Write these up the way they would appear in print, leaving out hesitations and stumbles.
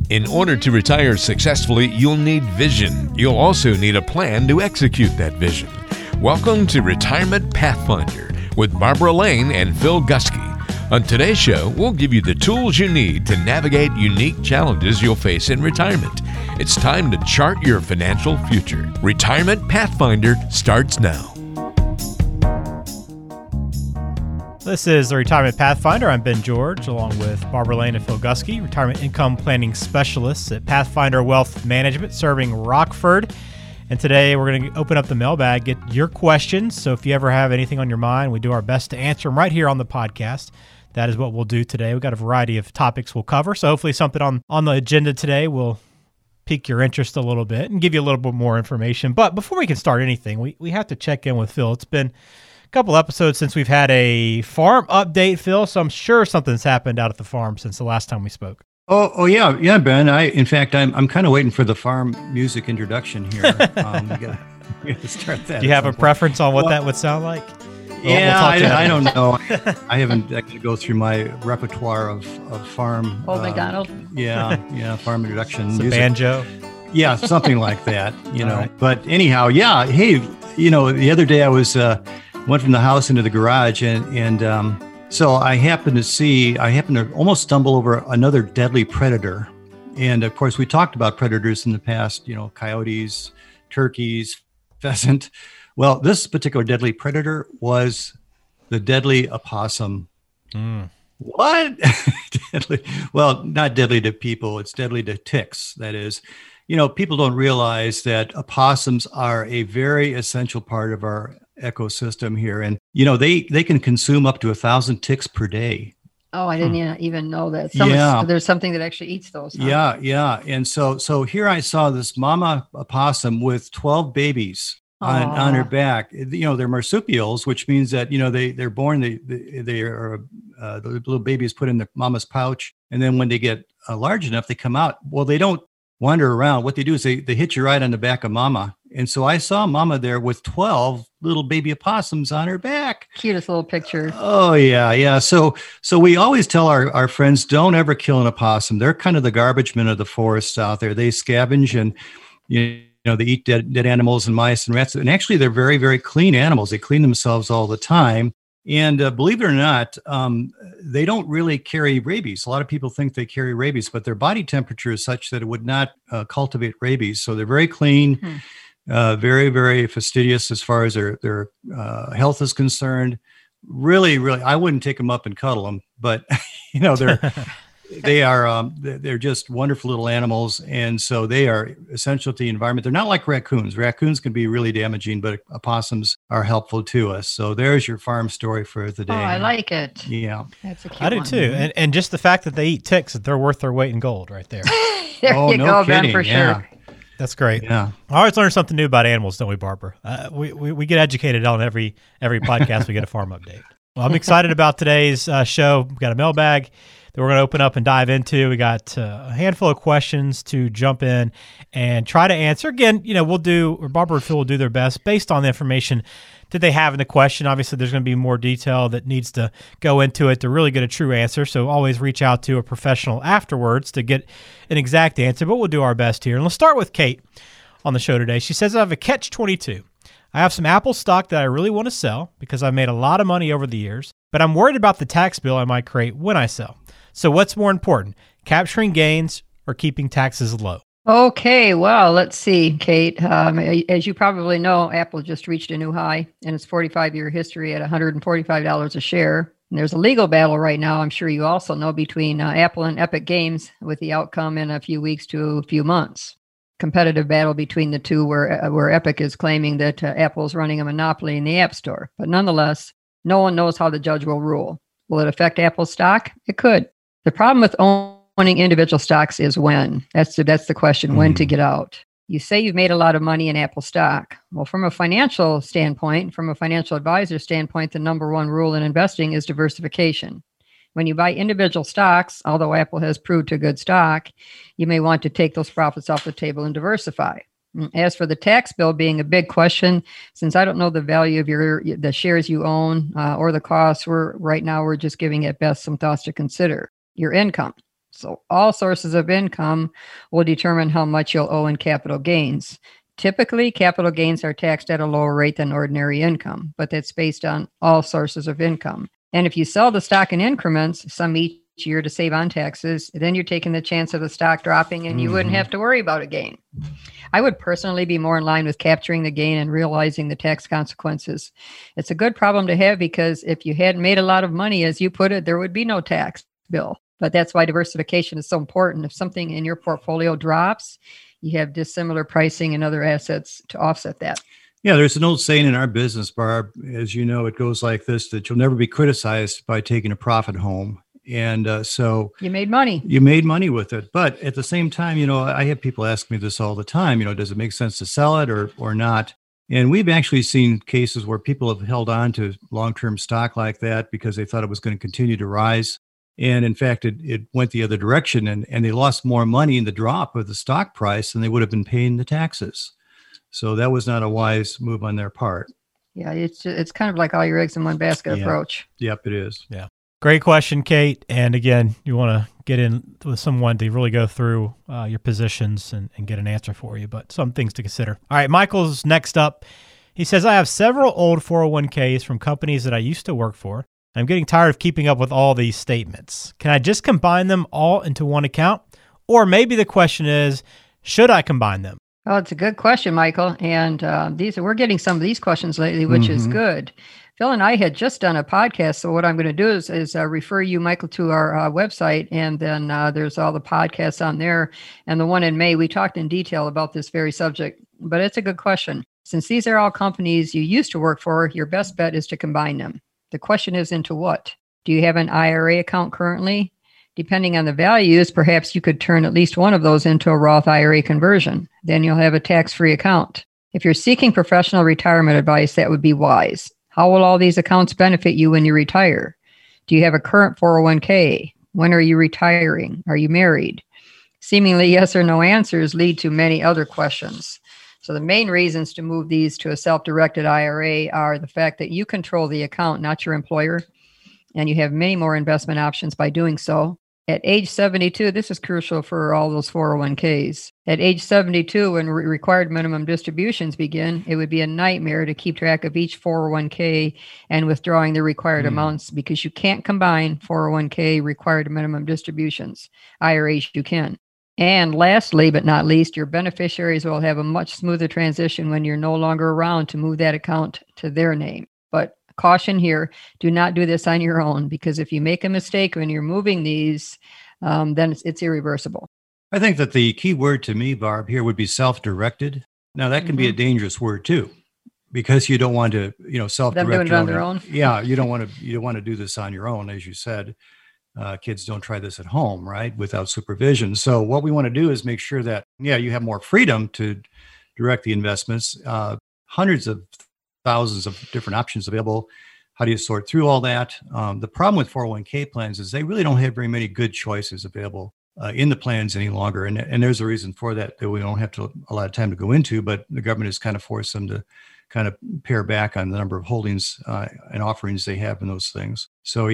In order to retire successfully, you'll need vision. You'll also need a plan to execute that vision. Welcome to Retirement Pathfinder with Barbara Lane and Phil Gusky. On today's show, we'll give you the tools you need to navigate unique challenges you'll face in retirement. It's time to chart your financial future. Retirement Pathfinder starts now. This is the Retirement Pathfinder. I'm Ben George, along with Barbara Lane and Phil Gusky, retirement income planning specialists at Pathfinder Wealth Management, serving Rockford. And today we're going to open up the mailbag, get your questions. So if you ever have anything on your mind, we do our best to answer them right here on the podcast. That is what we'll do today. We've got a variety of topics we'll cover. So hopefully something on the agenda today will pique your interest a little bit and give you a little bit more information. But before we can start anything, we have to check in with Phil. It's been couple episodes since we've had a farm update, Phil, so I'm sure something's happened out at the farm since the last time we spoke. Oh yeah, Ben. I'm kind of waiting for the farm music introduction here. We gotta start that. Do you have a preference on what that would sound like? Yeah, I don't know. I haven't actually go through my repertoire of farm. Old MacDonald. Yeah, farm introduction. It's a music. banjo. Yeah, something like that. You know. Right. But anyhow, yeah. Hey, the other day I was. Went from the house into the garage, and so I happened to almost stumble over another deadly predator. And of course, we talked about predators in the past, coyotes, turkeys, pheasant. Well, this particular deadly predator was the deadly opossum. What? Deadly? Well, not deadly to people. It's deadly to ticks, that is. People don't realize that opossums are a very essential part of our ecosystem here, and they can consume up to 1,000 ticks per day. Oh, I didn't even know that. There's something that actually eats those. Huh? Yeah. And so here I saw this mama opossum with 12 babies on her back. They're marsupials, which means that they're born. They are the little baby is put in the mama's pouch, and then when they get large enough, they come out. Well, they don't wander around. What they do is they hit you right on the back of mama. And so I saw mama there with 12 little baby opossums on her back. Cutest little picture. Oh, yeah. So we always tell our friends, don't ever kill an opossum. They're kind of the garbage men of the forests out there. They scavenge and, they eat dead animals and mice and rats. And actually, they're very, very clean animals. They clean themselves all the time. And believe it or not, they don't really carry rabies. A lot of people think they carry rabies, but their body temperature is such that it would not cultivate rabies. So they're very clean. Very, very fastidious as far as their health is concerned. Really, really, I wouldn't take them up and cuddle them, but they're just wonderful little animals, and so they are essential to the environment. They're not like raccoons. Raccoons can be really damaging, but opossums are helpful to us. So there's your farm story for the day. Oh, I like it. Yeah, that's a cute I do one. too, and just the fact that they eat ticks, they're worth their weight in gold, right there. There you no go, kidding. Ben, for Yeah. sure. That's great. Yeah. I always learn something new about animals, don't we, Barbara? We get educated on every podcast. We get a farm update. Well, I'm excited about today's show. We've got a mailbag that we're going to open up and dive into. We got a handful of questions to jump in and try to answer. Again, Barbara and Phil will do their best based on the information that they have in the question. Obviously, there's going to be more detail that needs to go into it to really get a true answer. So always reach out to a professional afterwards to get an exact answer, but we'll do our best here. And let's start with Kate on the show today. She says, I have a catch-22. I have some Apple stock that I really want to sell because I've made a lot of money over the years, but I'm worried about the tax bill I might create when I sell. So what's more important, capturing gains or keeping taxes low? Okay, well, let's see, Kate. As you probably know, Apple just reached a new high in its 45-year history at $145 a share. And there's a legal battle right now, I'm sure you also know, between Apple and Epic Games, with the outcome in a few weeks to a few months. Competitive battle between the two where Epic is claiming that Apple is running a monopoly in the App Store. But nonetheless, no one knows how the judge will rule. Will it affect Apple's stock? It could. The problem with owning individual stocks is when. That's the question, when to get out. You say you've made a lot of money in Apple stock. Well, from a financial standpoint, from a financial advisor standpoint, the number one rule in investing is diversification. When you buy individual stocks, although Apple has proved a good stock, you may want to take those profits off the table and diversify. As for the tax bill being a big question, since I don't know the value of the shares you own or the costs, we're just giving at best some thoughts to consider. Your income. So all sources of income will determine how much you'll owe in capital gains. Typically, capital gains are taxed at a lower rate than ordinary income, but that's based on all sources of income. And if you sell the stock in increments, some each year to save on taxes, then you're taking the chance of the stock dropping and you wouldn't have to worry about a gain. I would personally be more in line with capturing the gain and realizing the tax consequences. It's a good problem to have because if you hadn't made a lot of money, as you put it, there would be no tax bill. But that's why diversification is so important. If something in your portfolio drops, you have dissimilar pricing and other assets to offset that. Yeah, there's an old saying in our business, Barb, as you know, it goes like this, that you'll never be criticized by taking a profit home. And so you made money. You made money with it. But at the same time, I have people ask me this all the time, does it make sense to sell it or not? And we've actually seen cases where people have held on to long-term stock like that because they thought it was going to continue to rise. And in fact, it went the other direction and they lost more money in the drop of the stock price than they would have been paying the taxes. So that was not a wise move on their part. Yeah, it's kind of like all your eggs in one basket approach. Yep, it is. Yeah. Great question, Kate. And again, you want to get in with someone to really go through your positions and get an answer for you, but some things to consider. All right, Michael's next up. He says, I have several old 401ks from companies that I used to work for. I'm getting tired of keeping up with all these statements. Can I just combine them all into one account? Or maybe the question is, should I combine them? Oh, it's a good question, Michael. And we're getting some of these questions lately, which is good. Phil and I had just done a podcast. So what I'm going to do is refer you, Michael, to our website. And then there's all the podcasts on there. And the one in May, we talked in detail about this very subject. But it's a good question. Since these are all companies you used to work for, your best bet is to combine them. The question is into what? Do you have an IRA account currently? Depending on the values, perhaps you could turn at least one of those into a Roth IRA conversion. Then you'll have a tax-free account. If you're seeking professional retirement advice, that would be wise. How will all these accounts benefit you when you retire? Do you have a current 401k? When are you retiring? Are you married? Seemingly yes or no answers lead to many other questions. So the main reasons to move these to a self-directed IRA are the fact that you control the account, not your employer, and you have many more investment options by doing so. At age 72, this is crucial for all those 401ks. At age 72, when required minimum distributions begin, it would be a nightmare to keep track of each 401k and withdrawing the required amounts because you can't combine 401k required minimum distributions. IRAs you can. And lastly, but not least, your beneficiaries will have a much smoother transition when you're no longer around to move that account to their name. But caution here, do not do this on your own, because if you make a mistake when you're moving these, then it's irreversible. I think that the key word to me, Barb, here would be self-directed. Now, that can be a dangerous word too, because you don't want to, self-direct. Them doing it on their own. Yeah, you don't want to do this on your own, as you said. Kids don't try this at home, right, without supervision. So what we want to do is make sure that, you have more freedom to direct the investments. Hundreds of thousands of different options available. How do you sort through all that? The problem with 401k plans is they really don't have very many good choices available in the plans any longer. And there's a reason for that we don't have a lot of time to go into, but the government has kind of forced them to kind of pare back on the number of holdings and offerings they have in those things. So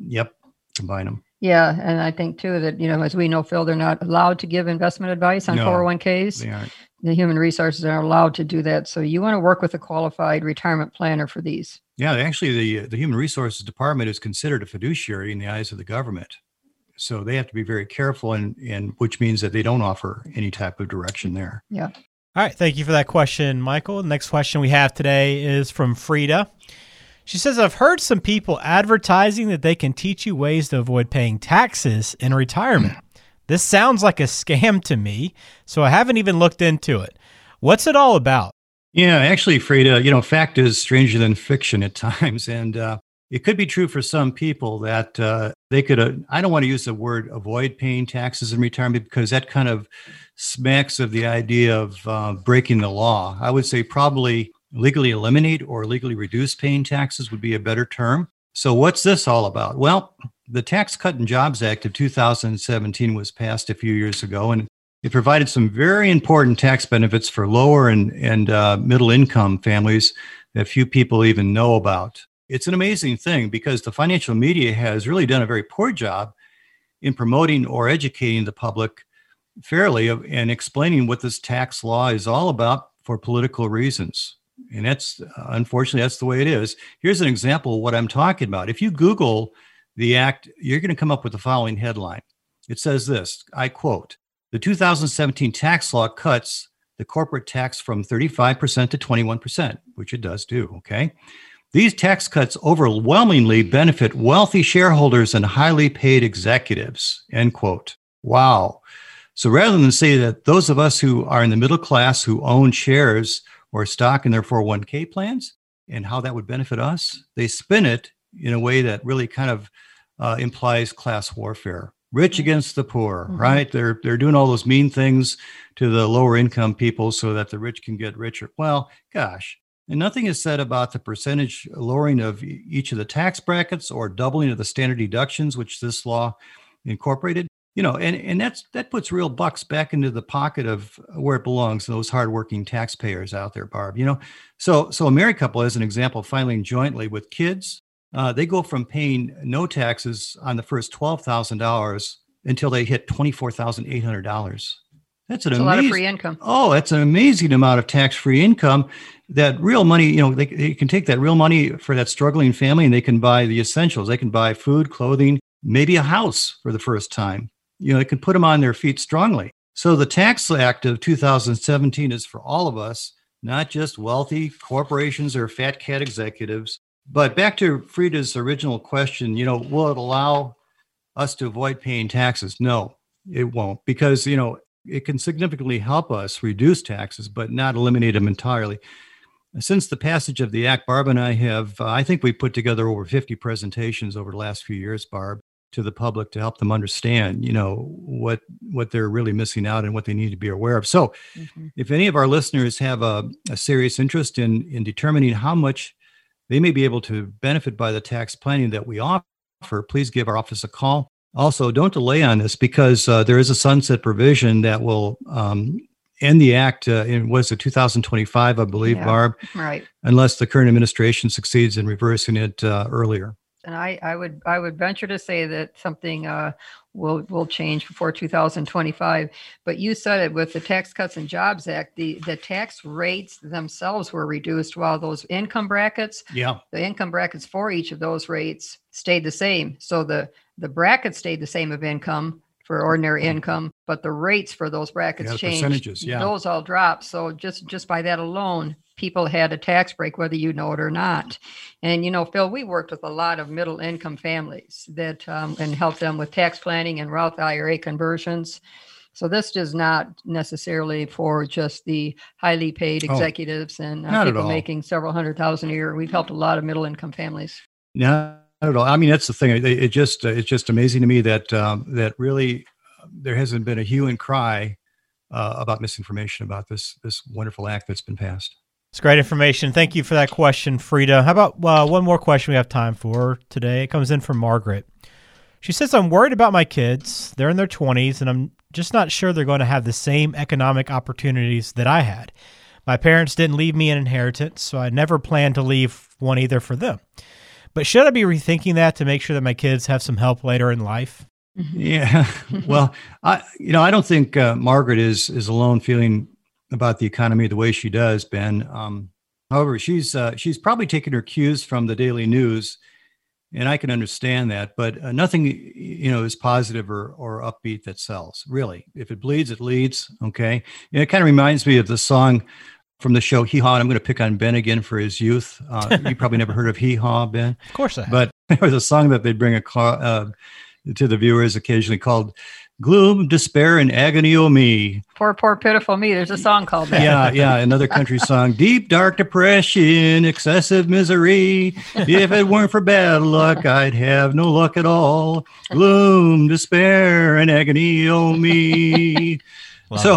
combine them. Yeah. And I think too that, as we know, Phil, they're not allowed to give investment advice on 401ks. They aren't. The human resources are allowed to do that. So you want to work with a qualified retirement planner for these. Yeah, actually the Human Resources Department is considered a fiduciary in the eyes of the government. So they have to be very careful, and which means that they don't offer any type of direction there. Yeah. All right. Thank you for that question, Michael. The next question we have today is from Frida. She says, I've heard some people advertising that they can teach you ways to avoid paying taxes in retirement. This sounds like a scam to me, so I haven't even looked into it. What's it all about? Yeah, actually, Frida, fact is stranger than fiction at times. And it could be true for some people that they could, I don't want to use the word avoid paying taxes in retirement because that kind of smacks of the idea of breaking the law. I would say probably legally eliminate or legally reduce paying taxes would be a better term. So what's this all about? Well, the Tax Cut and Jobs Act of 2017 was passed a few years ago, and it provided some very important tax benefits for lower and middle income families that few people even know about. It's an amazing thing because the financial media has really done a very poor job in promoting or educating the public fairly and explaining what this tax law is all about for political reasons. And that's, unfortunately, that's the way it is. Here's an example of what I'm talking about. If you Google the act, you're going to come up with the following headline. It says this, I quote, "The 2017 tax law cuts the corporate tax from 35% to 21%, which it does do, okay? These tax cuts overwhelmingly benefit wealthy shareholders and highly paid executives," end quote. Wow. So rather than say that those of us who are in the middle class who own shares or stock in their 401k plans and how that would benefit us, they spin it in a way that really kind of implies class warfare. Rich against the poor, right? They're doing all those mean things to the lower income people so that the rich can get richer. Well, gosh, and nothing is said about the percentage lowering of each of the tax brackets or doubling of the standard deductions, which this law incorporated. And that puts real bucks back into the pocket of where it belongs, those hardworking taxpayers out there, Barb. So a married couple, as an example, filing jointly with kids, they go from paying no taxes on the first $12,000 until they hit $24,800. That's a lot of free income. Oh, that's an amazing amount of tax-free income. That real money, they can take that real money for that struggling family and they can buy the essentials. They can buy food, clothing, maybe a house for the first time. It can put them on their feet strongly. So the Tax Act of 2017 is for all of us, not just wealthy corporations or fat cat executives. But back to Frida's original question, will it allow us to avoid paying taxes? No, it won't, because, it can significantly help us reduce taxes, but not eliminate them entirely. Since the passage of the act, Barb and I have, I think we put together over 50 presentations over the last few years, Barb, to the public to help them understand, what they're really missing out and what they need to be aware of. So if any of our listeners have a serious interest in determining how much they may be able to benefit by the tax planning that we offer, please give our office a call. Also, don't delay on this because there is a sunset provision that will end the act in, was it 2025, I believe, Barb? Right. Unless the current administration succeeds in reversing it earlier. And I would venture to say that something will change before 2025. But you said it with the Tax Cuts and Jobs Act, the tax rates themselves were reduced while those income brackets, the income brackets for each of those rates stayed the same. So the bracket stayed the same of income for ordinary income, but the rates for those brackets changed. Percentages, those all dropped. So just by that alone, people had a tax break, whether you know it or not. And, Phil, we worked with a lot of middle income families that and helped them with tax planning and Roth IRA conversions. So this is not necessarily for just the highly paid executives and people making several $100,000 a year. We've helped a lot of middle income families. Not at all. I mean, that's the thing. It's just amazing to me that that really there hasn't been a hue and cry about misinformation about this wonderful act that's been passed. It's great information. Thank you for that question, Frida. How about one more question we have time for today? It comes in from Margaret. She says, "I'm worried about my kids. They're in their 20s, and I'm just not sure they're going to have the same economic opportunities that I had. My parents didn't leave me an inheritance, so I never planned to leave one either for them. But should I be rethinking that to make sure that my kids have some help later in life?" Yeah. Well, I don't think Margaret is alone feeling about the economy the way she does, Ben. However, she's probably taking her cues from the daily news, and I can understand that. But nothing, is positive or upbeat that sells. Really, if it bleeds, it leads. Okay, and it kind of reminds me of the song from the show Hee Haw. And I'm going to pick on Ben again for his youth. You probably never heard of Hee Haw, Ben. Of course I have. But there was a song that they'd bring to the viewers occasionally called "Gloom, Despair, and Agony O' Me." Poor, pitiful me. There's a song called that. Yeah, another country song. "Deep, dark depression, excessive misery. If it weren't for bad luck, I'd have no luck at all. Gloom, despair, and agony O' me." So,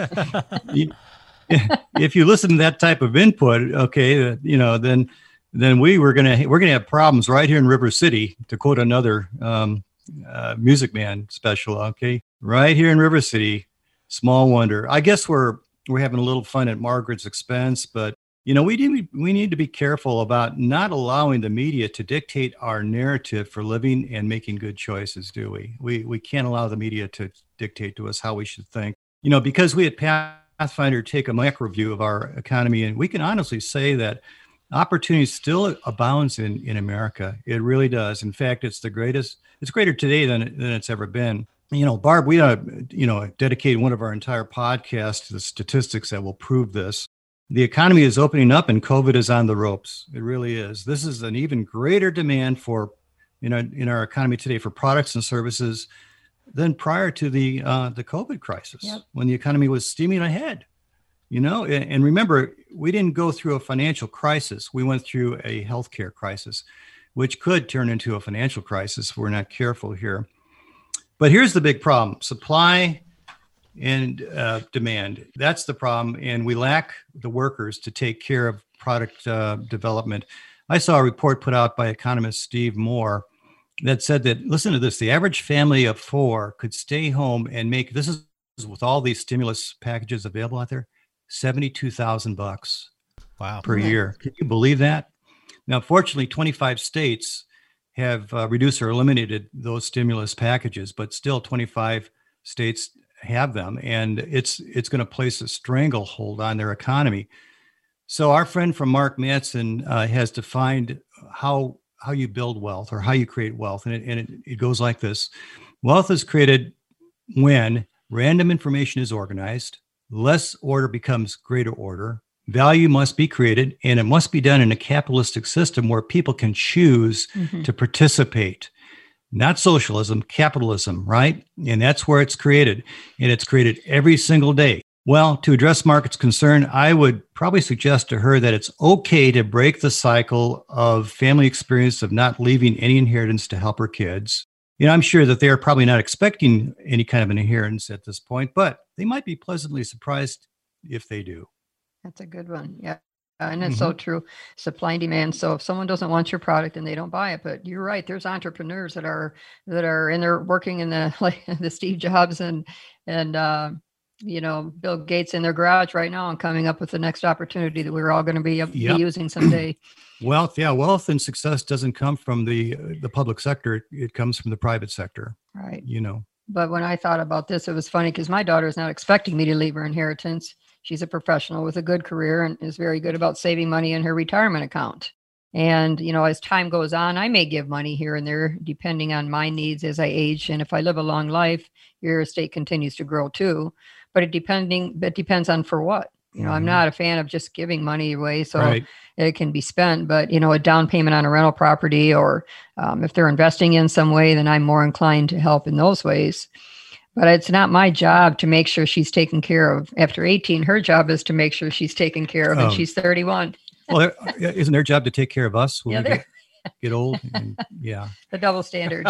if you listen to that type of input, okay, then we're gonna have problems right here in River City, to quote another Music Man special. Okay, right here in River City. Small wonder. I guess we're having a little fun at Margaret's expense, but We need to be careful about not allowing the media to dictate our narrative for living and making good choices, do we? We can't allow the media to dictate to us how we should think. Because we at Pathfinder take a macro view of our economy, and we can honestly say that opportunity still abounds in America. It really does. In fact, it's greater today than it's ever been. Barb, we dedicated one of our entire podcasts to the statistics that will prove this. The economy is opening up and COVID is on the ropes. It really is. This is an even greater demand for, in our economy today for products and services than prior to the COVID crisis, when the economy was steaming ahead. And remember, we didn't go through a financial crisis. We went through a healthcare crisis, which could turn into a financial crisis if we're not careful here. But here's the big problem: supply and demand. That's the problem. And we lack the workers to take care of product development. I saw a report put out by economist Steve Moore that said that, listen to this, the average family of 4 could stay home and make, this is with all these stimulus packages available out there, $72,000 per year. Can you believe that? Now, fortunately, 25 states have reduced or eliminated those stimulus packages, but still 25 states have them, and it's going to place a stranglehold on their economy. So our friend from Mark Manson has defined how you build wealth, or how you create wealth, and it goes like this: wealth is created when random information is organized, less order becomes greater order, value must be created, and it must be done in a capitalistic system where people can choose to participate. Not socialism, capitalism, right? And that's where it's created. And it's created every single day. Well, to address Margaret's concern, I would probably suggest to her that it's okay to break the cycle of family experience of not leaving any inheritance to help her kids. I'm sure that they're probably not expecting any kind of an inheritance at this point, but they might be pleasantly surprised if they do. That's a good one. Yeah. And it's so true. Supply and demand. So if someone doesn't want your product, then they don't buy it. But you're right. There's entrepreneurs that are in there working in the Steve Jobs and Bill Gates in their garage right now and coming up with the next opportunity that we're all going to be using someday. Wealth and success doesn't come from the public sector. It comes from the private sector. Right. But when I thought about this, it was funny because my daughter is not expecting me to leave her inheritance. She's a professional with a good career and is very good about saving money in her retirement account. And, as time goes on, I may give money here and there, depending on my needs as I age. And if I live a long life, your estate continues to grow too. But it depends on for what. I'm not a fan of just giving money away so it can be spent. But, a down payment on a rental property, or if they're investing in some way, then I'm more inclined to help in those ways. But it's not my job to make sure she's taken care of. After 18, her job is to make sure she's taken care of, and she's 31. Well, isn't their job to take care of us when we get old? And, the double standard.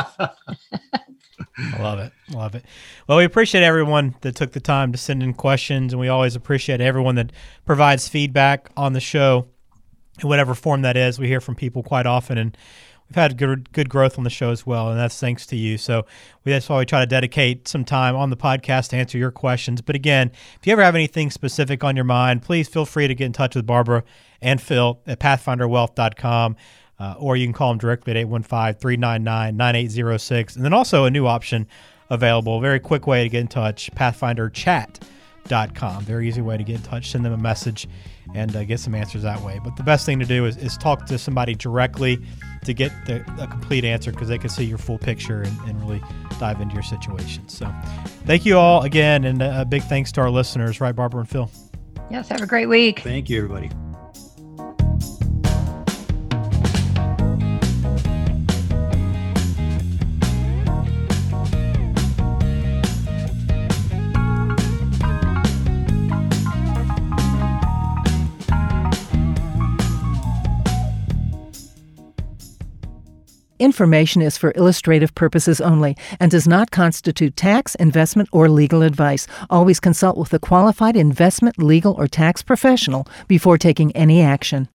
I love it. Well, we appreciate everyone that took the time to send in questions, and we always appreciate everyone that provides feedback on the show in whatever form that is. We hear from people quite often, and we've had good growth on the show as well, and that's thanks to you. So that's why we try to dedicate some time on the podcast to answer your questions. But again, if you ever have anything specific on your mind, please feel free to get in touch with Barbara and Phil at pathfinderwealth.com, or you can call them directly at 815-399-9806. And then also a new option available, a very quick way to get in touch, pathfinderchat.com. Very easy way to get in touch, send them a message, and get some answers that way. But the best thing to do is talk to somebody directly to get a complete answer, because they can see your full picture and really dive into your situation. So thank you all again, and a big thanks to our listeners, right, Barbara and Phil? Yes, have a great week. Thank you, everybody. Information is for illustrative purposes only and does not constitute tax, investment, or legal advice. Always consult with a qualified investment, legal, or tax professional before taking any action.